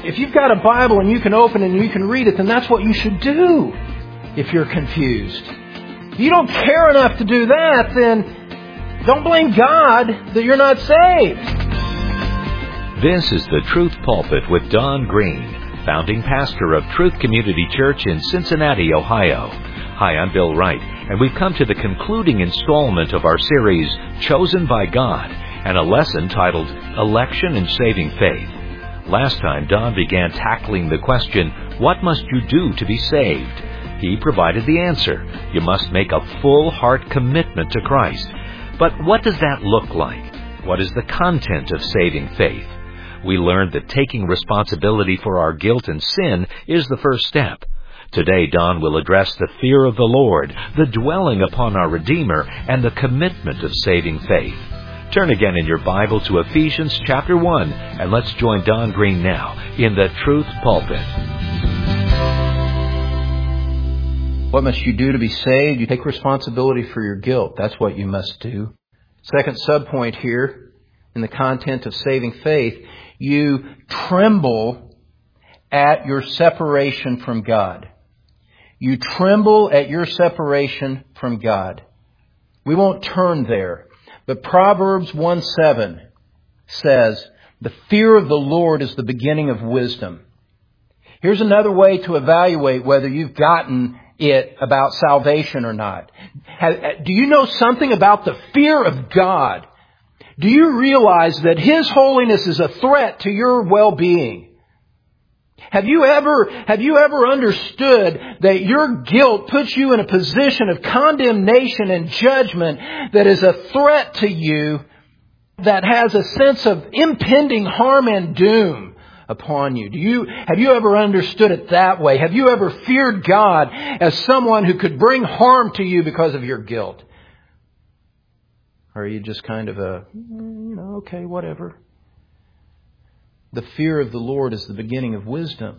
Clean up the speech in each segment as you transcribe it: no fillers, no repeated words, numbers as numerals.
If you've got a Bible and you can open it and you can read it, then that's what you should do if you're confused. If you don't care enough to do that, then don't blame God that you're not saved. This is the Truth Pulpit with Don Green, founding pastor of Truth Community Church in Cincinnati, Ohio. Hi, I'm Bill Wright, and we've come to the concluding installment of our series, Chosen by God, and a lesson titled Election and Saving Faith. Last time, Don began tackling the question, what must you do to be saved? He provided the answer. You must make a full heart commitment to Christ. But what does that look like? What is the content of saving faith? We learned that taking responsibility for our guilt and sin is the first step. Today, Don will address the fear of the Lord, the dwelling upon our Redeemer, and the commitment of saving faith. Turn again in your Bible to Ephesians chapter 1, and let's join Don Green now in the Truth Pulpit. What must you do to be saved? You take responsibility for your guilt. That's what you must do. Second subpoint here, in the content of saving faith, you tremble at your separation from God. You tremble at your separation from God. We won't turn there. But Proverbs 1:7 says, the fear of the Lord is the beginning of wisdom. Here's another way to evaluate whether you've gotten it about salvation or not. Do you know something about the fear of God? Do you realize that His holiness is a threat to your well-being? Have you ever understood that your guilt puts you in a position of condemnation and judgment that is a threat to you, that has a sense of impending harm and doom upon you? Have you ever understood it that way? Have you ever feared God as someone who could bring harm to you because of your guilt? Or are you just kind of okay, whatever? The fear of the Lord is the beginning of wisdom.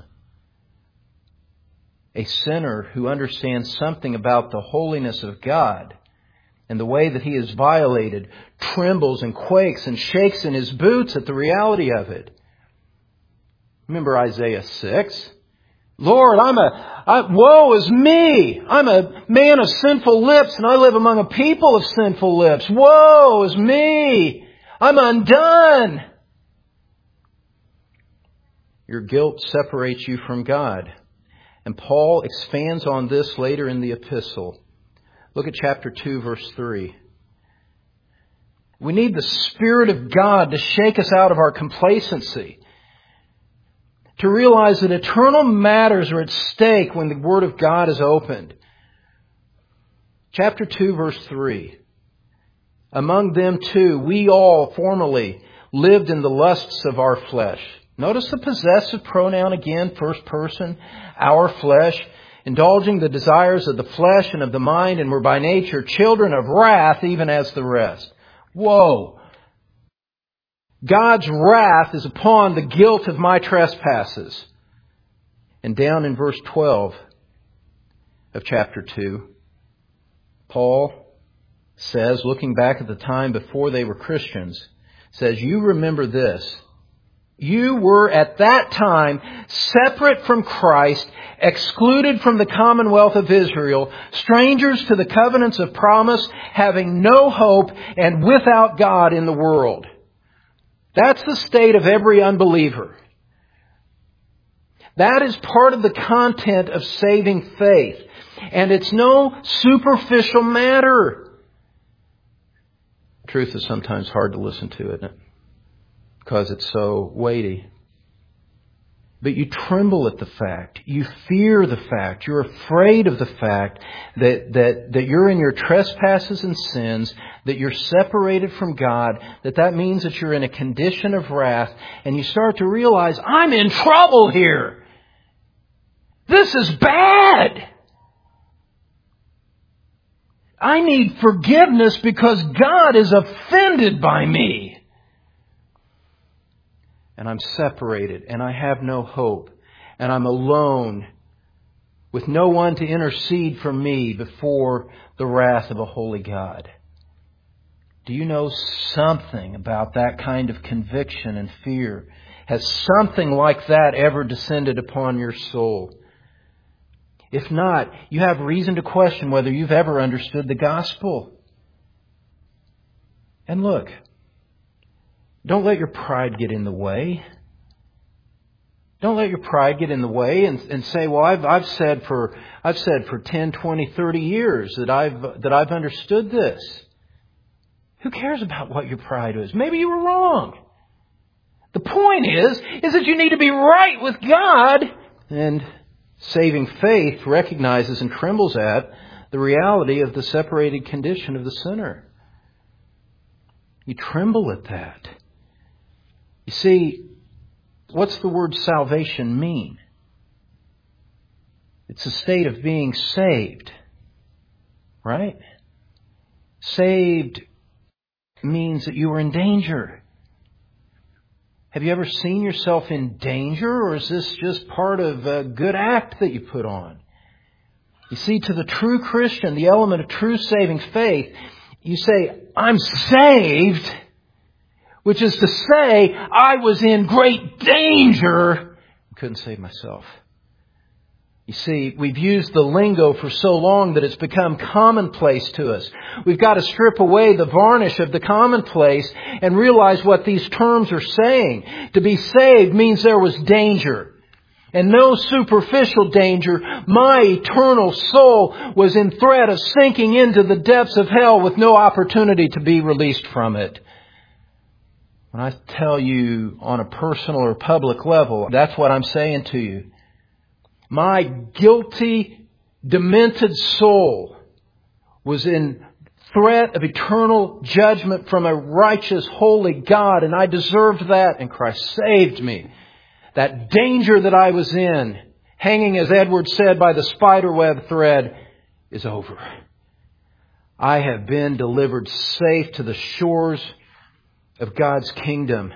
A sinner who understands something about the holiness of God and the way that He is violated trembles and quakes and shakes in his boots at the reality of it. Remember Isaiah 6? Lord, woe is me! I'm a man of sinful lips, and I live among a people of sinful lips. Woe is me! I'm undone! Your guilt separates you from God. And Paul expands on this later in the epistle. Look at chapter 2, verse 3. We need the Spirit of God to shake us out of our complacency, to realize that eternal matters are at stake when the Word of God is opened. Chapter 2, verse 3. Among them too, we all formerly lived in the lusts of our flesh. Notice the possessive pronoun again, first person, our flesh, indulging the desires of the flesh and of the mind, and were by nature children of wrath, even as the rest. Whoa! God's wrath is upon the guilt of my trespasses. And down in verse 12 of chapter 2, Paul says, looking back at the time before they were Christians, says, you remember this. You were at that time separate from Christ, excluded from the commonwealth of Israel, strangers to the covenants of promise, having no hope and without God in the world. That's the state of every unbeliever. That is part of the content of saving faith. And it's no superficial matter. Truth is sometimes hard to listen to, isn't it? Because it's so weighty. But you tremble at the fact. You fear the fact. You're afraid of the fact that you're in your trespasses and sins, that you're separated from God, that means that you're in a condition of wrath, and you start to realize, I'm in trouble here. This is bad. I need forgiveness because God is offended by me. And I'm separated, and I have no hope, and I'm alone with no one to intercede for me before the wrath of a holy God. Do you know something about that kind of conviction and fear? Has something like that ever descended upon your soul? If not, you have reason to question whether you've ever understood the gospel. And look, don't let your pride get in the way. Don't let your pride get in the way and say, well, I've said for 10, 20, 30 years that I've understood this. Who cares about what your pride is? Maybe you were wrong. The point is that you need to be right with God. And saving faith recognizes and trembles at the reality of the separated condition of the sinner. You tremble at that. You see, what's the word salvation mean? It's a state of being saved, right? Saved means that you are in danger. Have you ever seen yourself in danger, or is this just part of a good act that you put on? You see, to the true Christian, the element of true saving faith, you say, I'm saved, which is to say, I was in great danger. I couldn't save myself. You see, we've used the lingo for so long that it's become commonplace to us. We've got to strip away the varnish of the commonplace and realize what these terms are saying. To be saved means there was danger. And no superficial danger. My eternal soul was in threat of sinking into the depths of hell with no opportunity to be released from it. When I tell you on a personal or public level, that's what I'm saying to you. My guilty, demented soul was in threat of eternal judgment from a righteous, holy God, and I deserved that, and Christ saved me. That danger that I was in, hanging, as Edward said, by the spiderweb thread, is over. I have been delivered safe to the shores of God's kingdom.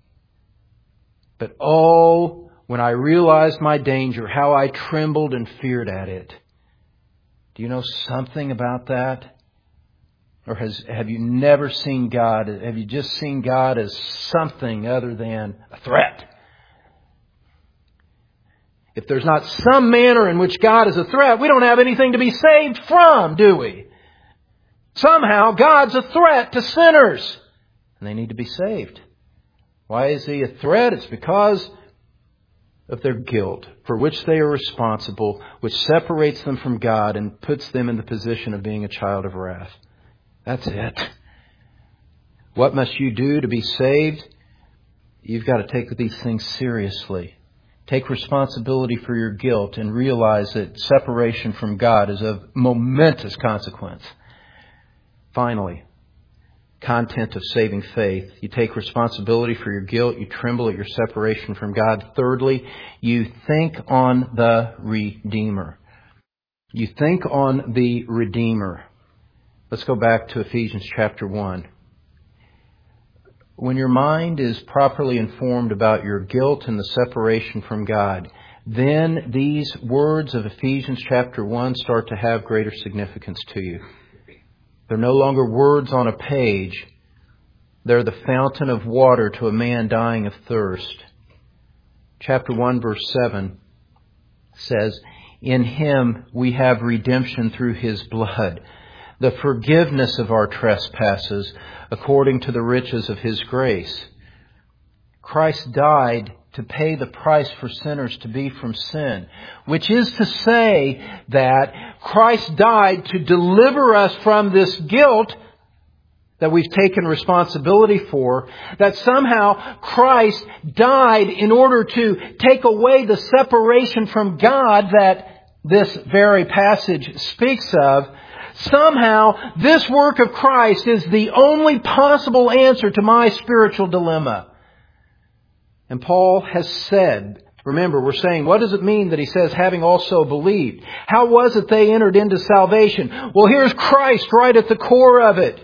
But oh, when I realized my danger, how I trembled and feared at it. Do you know something about that? Or have you never seen God? Have you just seen God as something other than a threat? If there's not some manner in which God is a threat, we don't have anything to be saved from, do we? Somehow God's a threat to sinners, and they need to be saved. Why is He a threat? It's because of their guilt, for which they are responsible, which separates them from God and puts them in the position of being a child of wrath. That's it. What must you do to be saved? You've got to take these things seriously. Take responsibility for your guilt and realize that separation from God is of momentous consequence. Finally, content of saving faith. You take responsibility for your guilt. You tremble at your separation from God. Thirdly, you think on the Redeemer. You think on the Redeemer. Let's go back to Ephesians chapter 1. When your mind is properly informed about your guilt and the separation from God, then these words of Ephesians chapter 1 start to have greater significance to you. They're no longer words on a page. They're the fountain of water to a man dying of thirst. Chapter 1 verse 7 says, "In Him we have redemption through His blood, the forgiveness of our trespasses, according to the riches of His grace." Christ died to pay the price for sinners to be from sin, which is to say that Christ died to deliver us from this guilt that we've taken responsibility for, that somehow Christ died in order to take away the separation from God that this very passage speaks of. Somehow, this work of Christ is the only possible answer to my spiritual dilemma. And Paul has said, remember, we're saying, what does it mean that he says, having also believed? How was it they entered into salvation? Well, here's Christ right at the core of it.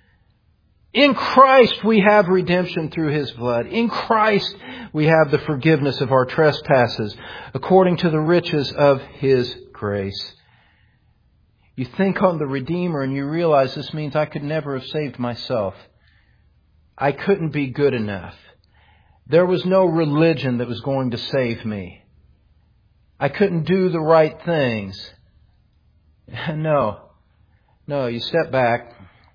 In Christ we have redemption through His blood. In Christ we have the forgiveness of our trespasses, according to the riches of His grace. You think on the Redeemer and you realize this means I could never have saved myself. I couldn't be good enough. There was no religion that was going to save me. I couldn't do the right things. No, you step back.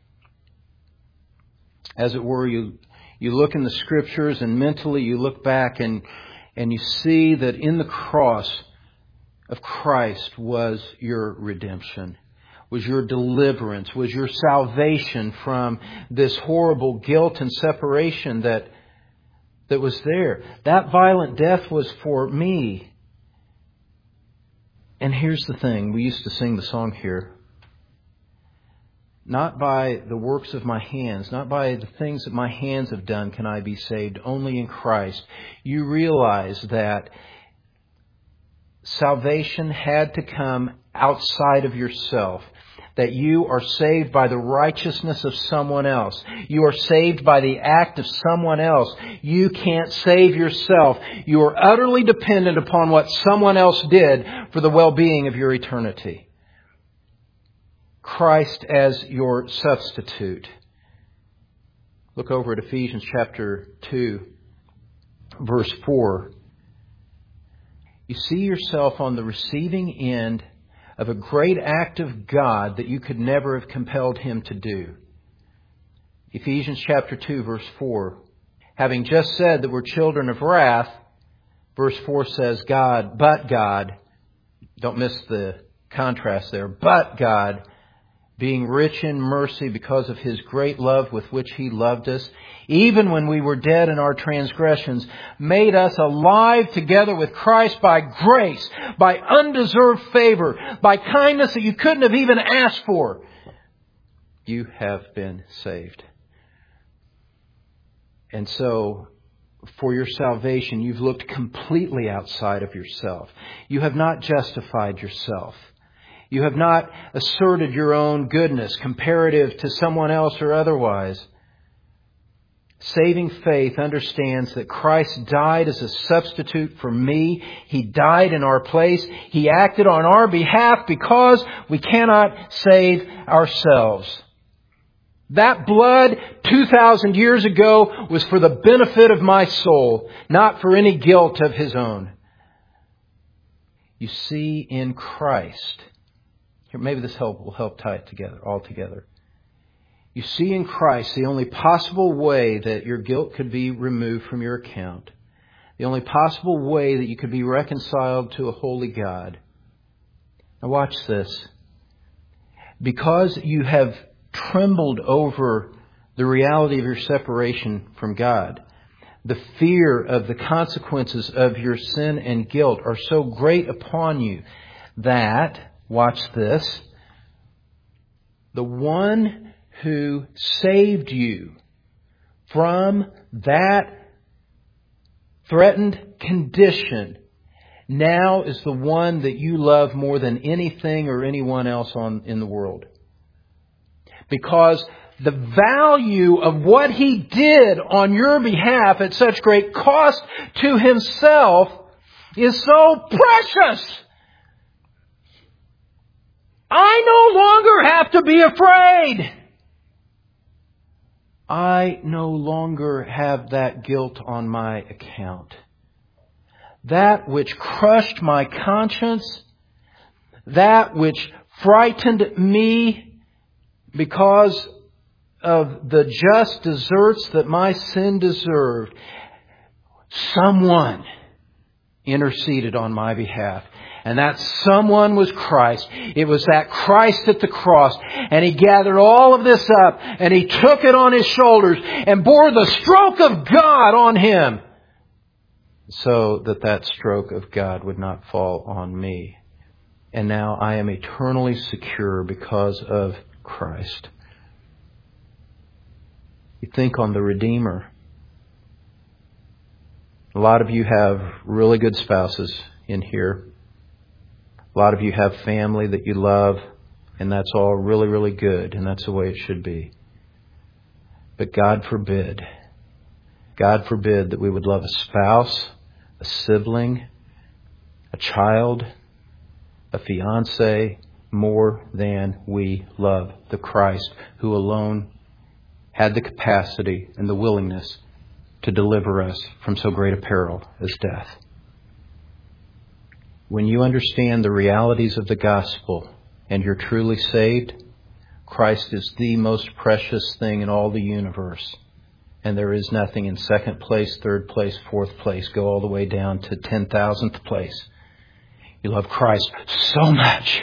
As it were, you look in the Scriptures and mentally you look back and you see that in the cross of Christ was your redemption, was your deliverance, was your salvation from this horrible guilt and separation that was there. That violent death was for me. And here's the thing. We used to sing the song here. Not by the works of my hands, not by the things that my hands have done can I be saved, only in Christ. You realize that salvation had to come outside of yourself. That you are saved by the righteousness of someone else. You are saved by the act of someone else. You can't save yourself. You are utterly dependent upon what someone else did for the well-being of your eternity. Christ as your substitute. Look over at Ephesians chapter 2, verse 4. You see yourself on the receiving end of a great act of God that you could never have compelled Him to do. Ephesians chapter 2, verse 4. Having just said that we're children of wrath, verse 4 says, but God, don't miss the contrast there, but God, being rich in mercy because of His great love with which He loved us, even when we were dead in our transgressions, made us alive together with Christ by grace, by undeserved favor, by kindness that you couldn't have even asked for. You have been saved. And so, for your salvation, you've looked completely outside of yourself. You have not justified yourself. You have not asserted your own goodness comparative to someone else or otherwise. Saving faith understands that Christ died as a substitute for me. He died in our place. He acted on our behalf because we cannot save ourselves. That blood 2,000 years ago was for the benefit of my soul, not for any guilt of His own. You see, in Christ, here, maybe this will help tie it together, all together. You see in Christ the only possible way that your guilt could be removed from your account. The only possible way that you could be reconciled to a holy God. Now watch this. Because you have trembled over the reality of your separation from God, the fear of the consequences of your sin and guilt are so great upon you that, watch this, the one who saved you from that threatened condition now is the one that you love more than anything or anyone else in the world. Because the value of what He did on your behalf at such great cost to Himself is so precious. I no longer have to be afraid. I no longer have that guilt on my account. That which crushed my conscience, that which frightened me because of the just deserts that my sin deserved, someone interceded on my behalf. And that someone was Christ. It was that Christ at the cross. And He gathered all of this up and He took it on His shoulders and bore the stroke of God on Him, so that stroke of God would not fall on me. And now I am eternally secure because of Christ. You think on the Redeemer. A lot of you have really good spouses in here. A lot of you have family that you love, and that's all really, really good, and that's the way it should be. But God forbid that we would love a spouse, a sibling, a child, a fiancé more than we love the Christ who alone had the capacity and the willingness to deliver us from so great a peril as death. When you understand the realities of the gospel and you're truly saved, Christ is the most precious thing in all the universe. And there is nothing in second place, third place, fourth place, go all the way down to 10,000th place. You love Christ so much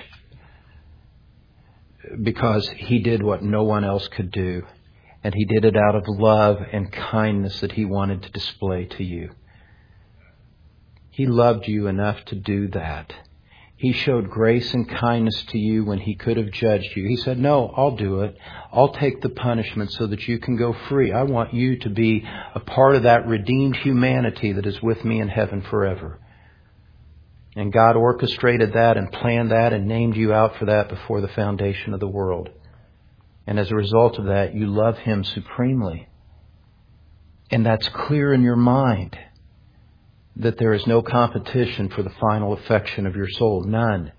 because He did what no one else could do. And He did it out of love and kindness that He wanted to display to you. He loved you enough to do that. He showed grace and kindness to you when He could have judged you. He said, no, I'll do it. I'll take the punishment so that you can go free. I want you to be a part of that redeemed humanity that is with me in heaven forever. And God orchestrated that and planned that and named you out for that before the foundation of the world. And as a result of that, you love Him supremely. And that's clear in your mind. That there is no competition for the final affection of your soul. None.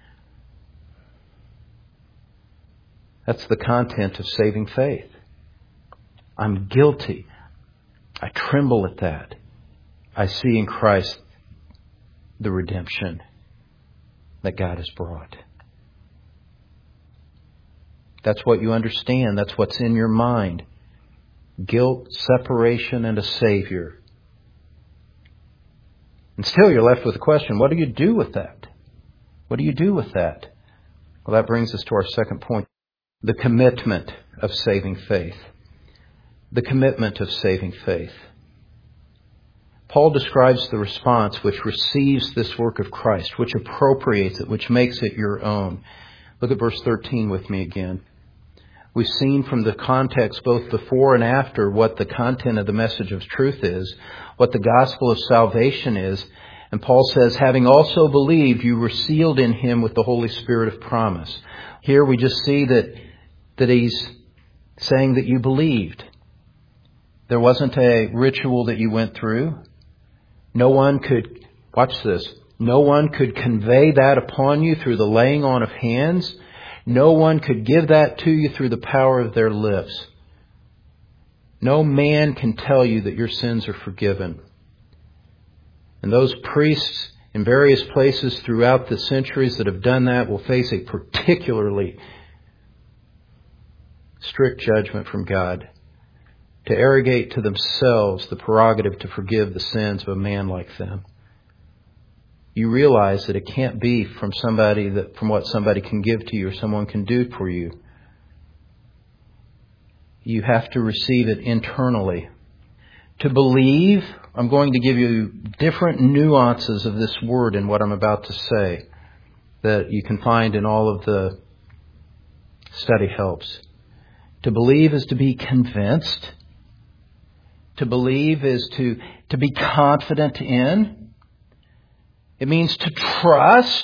That's the content of saving faith. I'm guilty. I tremble at that. I see in Christ the redemption that God has brought. That's what you understand. That's what's in your mind. Guilt, separation, and a Savior. And still you're left with the question, what do you do with that? What do you do with that? Well, that brings us to our second point. The commitment of saving faith. The commitment of saving faith. Paul describes the response which receives this work of Christ, which appropriates it, which makes it your own. Look at verse 13 with me again. We've seen from the context both before and after what the content of the message of truth is, what the gospel of salvation is. And Paul says, having also believed, you were sealed in Him with the Holy Spirit of promise. Here we just see that he's saying that you believed. There wasn't a ritual that you went through. No one could, watch this, no one could convey that upon you through the laying on of hands. No one could give that to you through the power of their lips. No man can tell you that your sins are forgiven. And those priests in various places throughout the centuries that have done that will face a particularly strict judgment from God to arrogate to themselves the prerogative to forgive the sins of a man like them. You realize that it can't be from what somebody can give to you or someone can do for you. You have to receive it internally. To believe, I'm going to give you different nuances of this word in what I'm about to say that you can find in all of the study helps. To believe is to be convinced. To believe is to be confident in. It means to trust,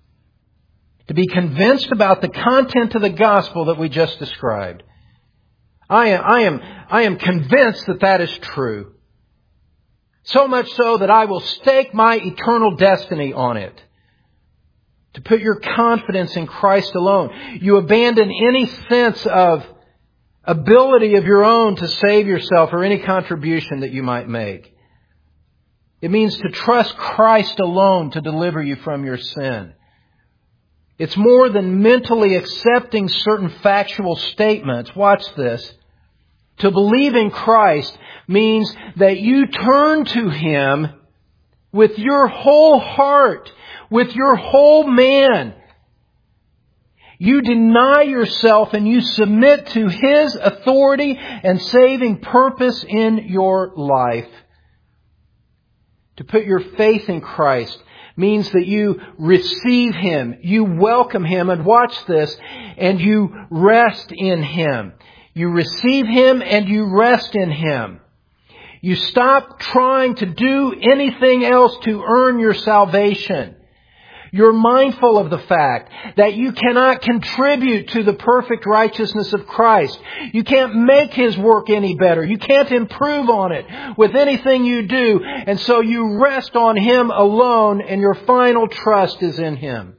to be convinced about the content of the gospel that we just described. I am convinced that that is true. So much so that I will stake my eternal destiny on it. To put your confidence in Christ alone. You abandon any sense of ability of your own to save yourself or any contribution that you might make. It means to trust Christ alone to deliver you from your sin. It's more than mentally accepting certain factual statements. Watch this. To believe in Christ means that you turn to Him with your whole heart, with your whole man. You deny yourself and you submit to His authority and saving purpose in your life. To put your faith in Christ means that you receive Him, you welcome Him, and watch this, and you rest in Him. You receive Him and you rest in Him. You stop trying to do anything else to earn your salvation. You're mindful of the fact that you cannot contribute to the perfect righteousness of Christ. You can't make His work any better. You can't improve on it with anything you do. And so you rest on Him alone and your final trust is in Him.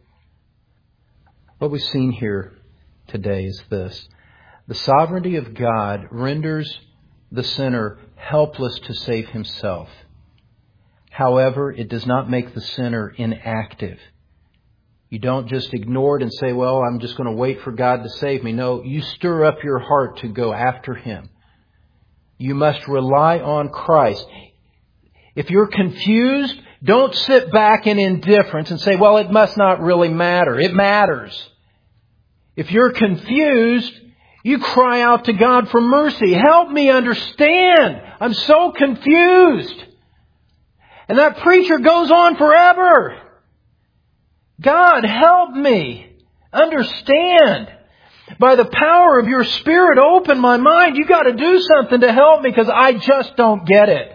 What we've seen here today is this. The sovereignty of God renders the sinner helpless to save himself. However, it does not make the sinner inactive. You don't just ignore it and say, well, I'm just going to wait for God to save me. No, you stir up your heart to go after Him. You must rely on Christ. If you're confused, don't sit back in indifference and say, well, it must not really matter. It matters. If you're confused, you cry out to God for mercy. Help me understand. I'm so confused. And that preacher goes on forever. God, help me understand. By the power of your Spirit, open my mind. You've got to do something to help me because I just don't get it.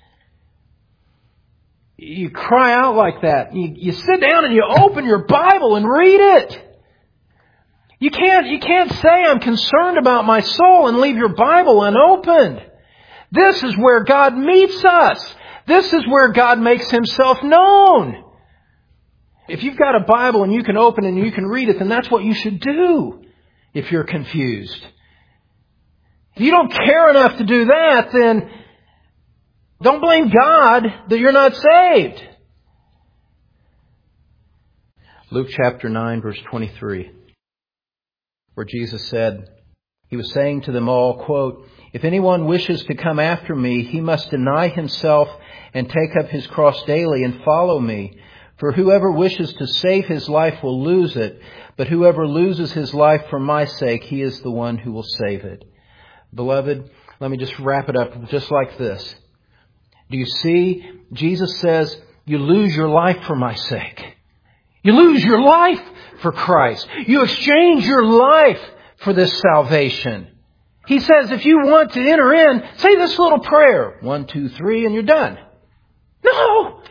You cry out like that. You sit down and you open your Bible and read it. You can't say I'm concerned about my soul and leave your Bible unopened. This is where God meets us. This is where God makes Himself known. If you've got a Bible and you can open it and you can read it, then that's what you should do if you're confused. If you don't care enough to do that, then don't blame God that you're not saved. Luke chapter 9, verse 23, where Jesus said, He was saying to them all, quote, "If anyone wishes to come after me, he must deny himself and take up his cross daily and follow me. For whoever wishes to save his life will lose it, but whoever loses his life for my sake, he is the one who will save it." Beloved, let me just wrap it up just like this. Do you see? Jesus says, you lose your life for my sake. You lose your life for Christ. You exchange your life for this salvation. He says, if you want to enter in, say this little prayer. 1, 2, 3, and you're done. No!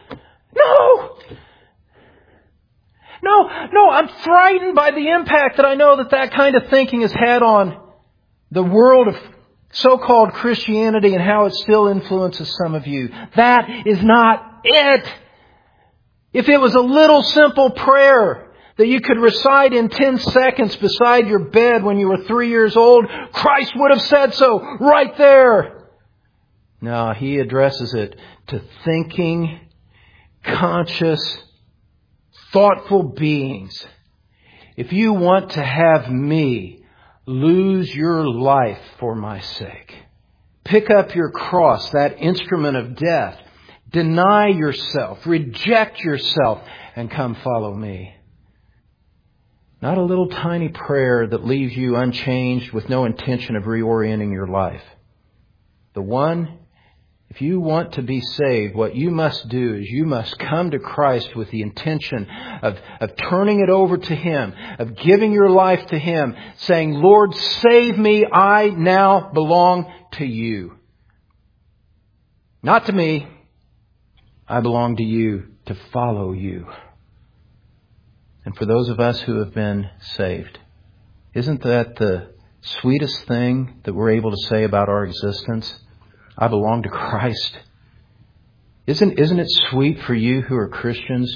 No, I'm frightened by the impact that I know that kind of thinking has had on the world of so-called Christianity and how it still influences some of you. That is not it. If it was a little simple prayer that you could recite in 10 seconds beside your bed when you were 3 years old, Christ would have said so right there. No, He addresses it to thinking, conscious, thoughtful beings. If you want to have me, lose your life for my sake. Pick up your cross, that instrument of death. Deny yourself, reject yourself, and come follow me. Not a little tiny prayer that leaves you unchanged with no intention of reorienting your life. The one, if you want to be saved, what you must do is you must come to Christ with the intention of turning it over to Him, of giving your life to Him, saying, Lord, save me, I now belong to You. Not to me, I belong to You, to follow You. And for those of us who have been saved, isn't that the sweetest thing that we're able to say about our existence? I belong to Christ. Isn't it sweet for you who are Christians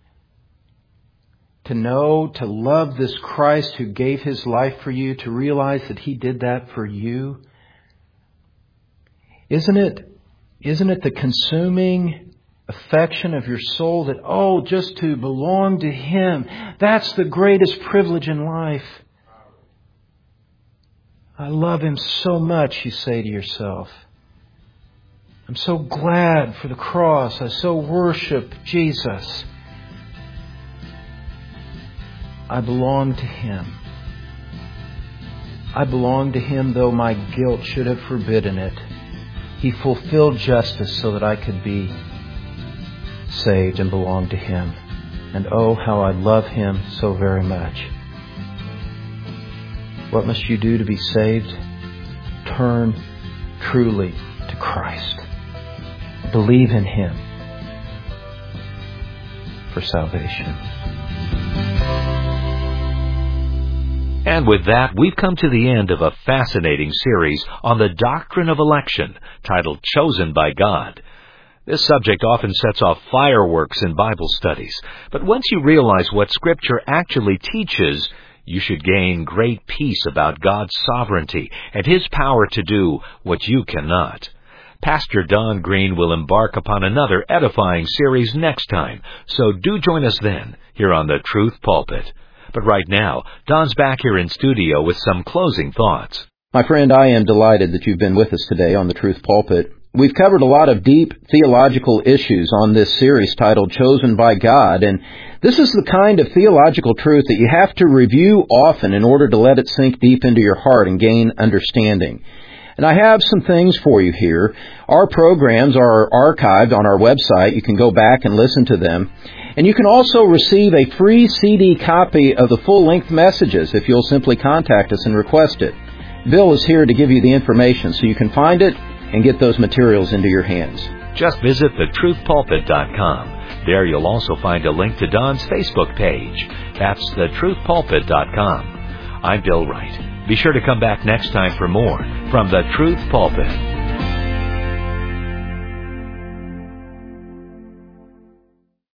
to know, to love this Christ who gave His life for you, to realize that He did that for you? Isn't it the consuming affection of your soul that, just to belong to Him, that's the greatest privilege in life. I love Him so much, you say to yourself. I'm so glad for the cross. I so worship Jesus. I belong to Him. I belong to Him though my guilt should have forbidden it. He fulfilled justice so that I could be saved and belong to Him. And oh, how I love Him so very much. What must you do to be saved? Turn truly to Christ. Believe in Him for salvation. And with that, we've come to the end of a fascinating series on the doctrine of election, titled Chosen by God. This subject often sets off fireworks in Bible studies, but once you realize what Scripture actually teaches, you should gain great peace about God's sovereignty and His power to do what you cannot. Pastor Don Green will embark upon another edifying series next time, so do join us then here on the Truth Pulpit. But right now, Don's back here in studio with some closing thoughts. My friend, I am delighted that you've been with us today on the Truth Pulpit. We've covered a lot of deep theological issues on this series titled Chosen by God, and this is the kind of theological truth that you have to review often in order to let it sink deep into your heart and gain understanding. And I have some things for you here. Our programs are archived on our website. You can go back and listen to them. And you can also receive a free CD copy of the full-length messages if you'll simply contact us and request it. Bill is here to give you the information so you can find it and get those materials into your hands. Just visit thetruthpulpit.com. There you'll also find a link to Don's Facebook page. That's thetruthpulpit.com. I'm Bill Wright. Be sure to come back next time for more from the Truth Pulpit.